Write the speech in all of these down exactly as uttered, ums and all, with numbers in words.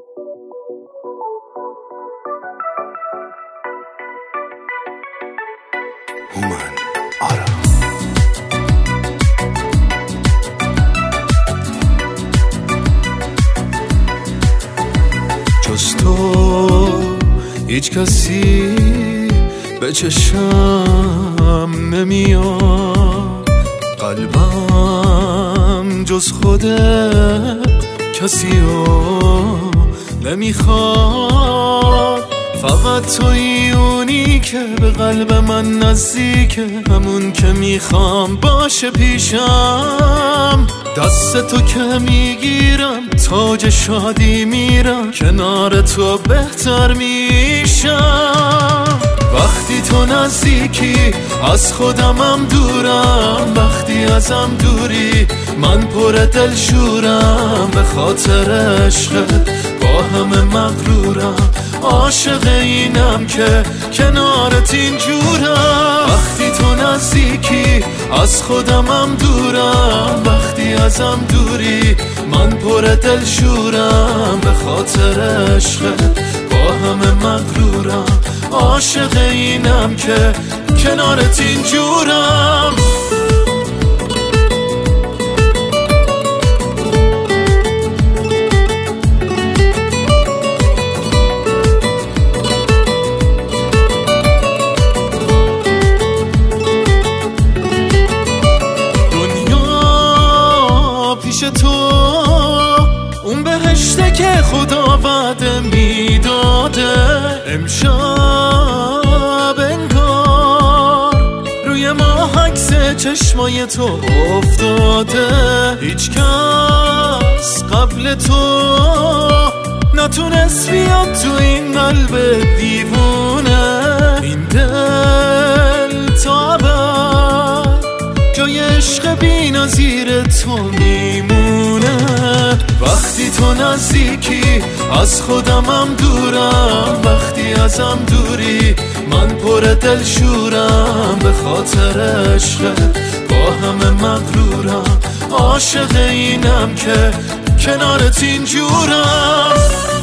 هومن آرا جز تو هیچ کسی به چشم نمیاد، قلبم جز خودت کسی رو نمیخواد. فقط تویی اونی که به قلب من نزدیکه، همون که میخوام باشه پیشم. دست تو که میگیرم تاج شادی میرم، کنار تو بهتر میشم. وقتی تو نزدیکی از خودمم دورم، وقتی ازم دوری من پر دل شورم. به خاطر عشقت با همه مغرورم، عاشق اینم که کنارت اینجورم. وقتی تو نزدیکی از خودمم دورم، وقتی ازم دوری من پر دل شورم. به خاطر عشقت با همه مغرورم، عاشق اینم که کنارت اینجورم. تو اون بهشته که خدا وعده میداده، امشب انگار روی ما عکس چشمای تو افتاده. هیچ کس قبل تو نتونست بیاد تو این قلب دیوونه. این دل تا ابد جای عشق بی‌نظیر تو میمونه. وقتی تو نزدیکی از خودمم دورم، وقتی ازم دوری من پر دل شورم. به خاطر عشقت با همه مغرورم، عاشق اینم که کنارت اینجورم.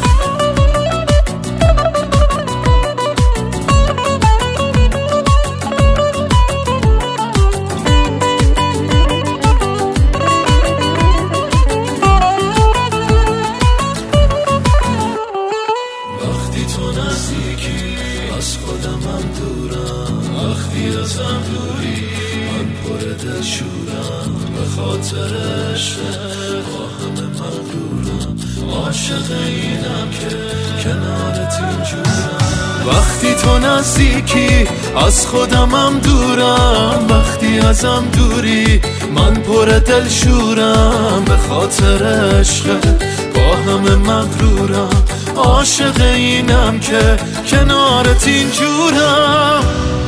از خودمم دورم، وقتی ازم دوری من پر دل شورم. به خاطر عشقت با همه مغرورم، عاشق اینم که کنارت اینجورم. وقتی تو نزدیکی از خودمم دورم، وقتی ازم دوری من پر دل شورم. به خاطر عشقت با همه مغرورم، عاشق اینم که کنارت اینجورم.